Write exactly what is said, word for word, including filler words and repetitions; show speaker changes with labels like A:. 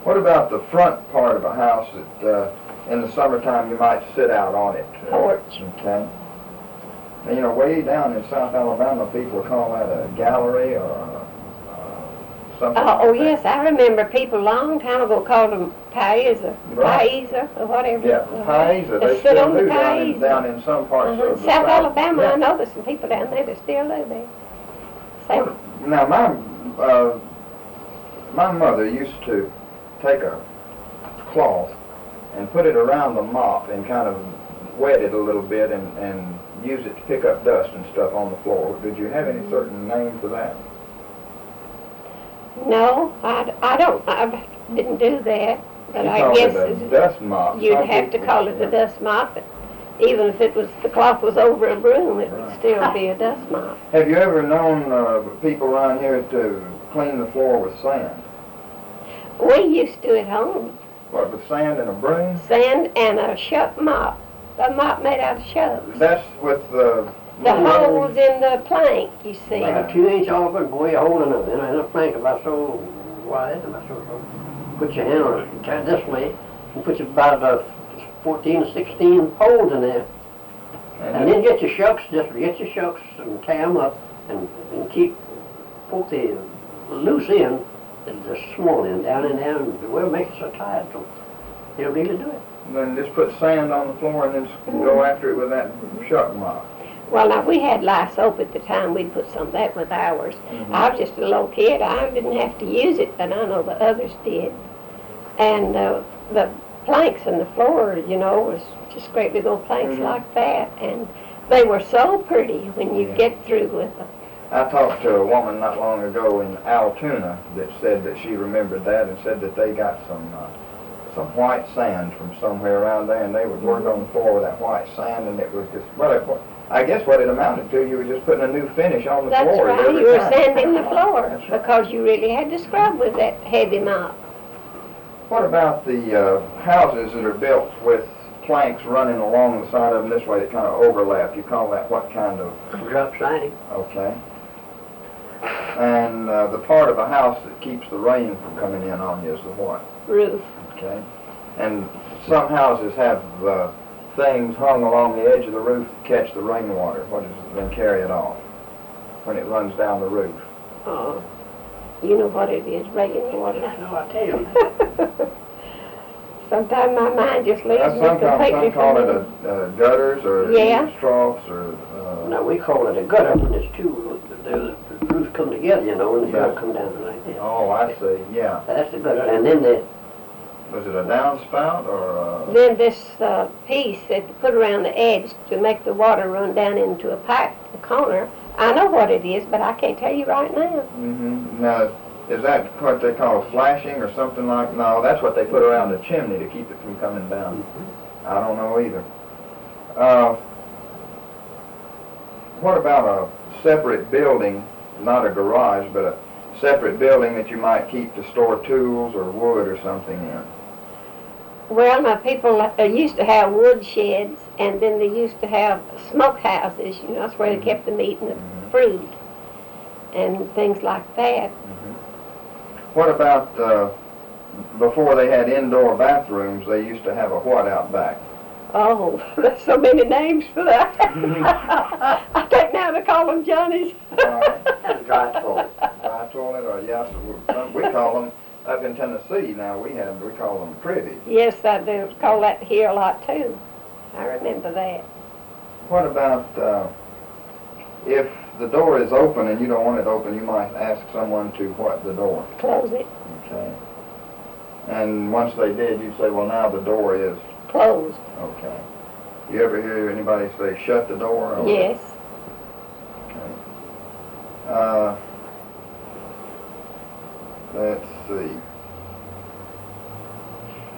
A: What about the front part of a house that uh, in the summertime you might sit out on it?
B: Porch.
A: Okay. Now, you know, way down in South Alabama, people call that a gallery or a, uh, something
B: Uh,
A: like
B: oh,
A: that.
B: yes, I remember people a long time ago called them pies or
A: Right.
B: pies or, or whatever.
A: Yeah, pies,
B: They
A: they
B: sit
A: still
B: on the
A: do down in,
B: pies.
A: down in some parts
B: Uh-huh.
A: of the
B: South Alabama,
A: Yeah.
B: I know there's some people down there that still do that.
A: Well, now, my, uh, my mother used to take a cloth and put it around the mop and kind of wet it a little bit and, and use it to pick up dust and stuff on the floor. Did you have any certain name for that?
B: No, I, I don't, I didn't do that, but
A: She
B: I
A: called
B: guess
A: it a dust mop.
B: you'd
A: Some
B: have to
A: people-
B: call it a dust mop. Even if it was, the cloth was over a broom, it would
A: Right.
B: still be a dust mop.
A: Have you ever known uh, people around here to clean the floor with sand?
B: We used to at home,
A: What, with sand and a broom?
B: sand and a shuck mop, a mop made out of shucks.
A: That's with the...
B: The
A: little-
B: holes in the plank, you see.
C: Like a two inch off it, boy, a hole in a, in a, in a plank about so wide, about so, so. Put your hand on it, turn it this way, and put about uh, fourteen or sixteen holes in there. And then get your shucks, just get your shucks and tie them up and, and keep, put the loose end, and the small end down and down, and well, make it so tight, so you'll really do it.
A: Then just put sand on the floor and then s- go after it with that shuck mop.
B: Well, now, we had lye soap at the time. We'd put some of that with ours.
A: Mhm.
B: I was just a little kid. I didn't have to use it, but I know the others did. And uh, the planks in the floor, you know, was just great big old planks
A: Mhm.
B: like that. And they were so pretty when you
A: Yeah.
B: get through with them.
A: I talked to a woman not long ago in Altoona that said that she remembered that and said that they got some uh, some white sand from somewhere around there and they would work on the floor with that white sand and it was just, well, it, I guess what it amounted to, you were just putting a new finish on the
B: That's
A: floor.
B: right.
A: every
B: You were
A: time.
B: sanding the floor
A: That's right.
B: because you really had to scrub with that heavy mop.
A: What about the uh, houses that are built with planks running along the side of them this way that kind of overlap? You call that what kind of,
C: Drop siding.
A: okay. And uh, the part of a house that keeps the rain from coming in on you is the what?
B: Roof.
A: Okay. And some houses have uh, things hung along the edge of the roof to catch the rainwater, what is it, then carry it off when it runs down the roof.
B: Oh, you know what it is, rainwater.
C: I know, I tell you.
B: Sometimes my mind just leaves
A: Uh,
B: me
A: sometimes
B: completely
A: some call it
B: from
A: a, uh, gutters or
B: Yeah.
A: troughs or... Uh,
C: No, we call it a gutter when there's two, the, the roofs come together, you know, and the
A: Yeah.
C: gutter come down like this.
A: Oh, I see, yeah.
C: That's the gutter, and then the,
A: Was it a downspout or a...
B: Then this uh, piece that they put around the edge to make the water run down into a pipe, a corner, I know what it is, but I can't tell you right now.
A: Mm-hmm. Now, is that what they call flashing or something like... No, that's what they put around the chimney to keep it from coming down. I don't know either. Uh, what about a separate building, not a garage, but a separate building that you might keep to store tools or wood or something in?
B: Well, now people uh, used to have wood sheds, and then they used to have smoke houses, you know, that's where they kept the meat and the
A: Mhm.
B: fruit and things like that.
A: What about, uh, before they had indoor bathrooms, they used to have a what out back?
B: Oh, there's so many names for that. I think now they call them Johnny's.
C: that's a dry toilet.
A: Dry toilet, or yes, we- some- we call them, up in Tennessee now, we have, we call them privies.
B: Yes, I do call that here a lot too. I remember that.
A: What about, uh, if the door is open and you don't want it open, you might ask someone to what the door?
B: Close it,
A: Okay. And once they did, you'd say, well, now the door is,
B: closed.
A: okay. You ever hear anybody say, shut the door? or-
B: Yes.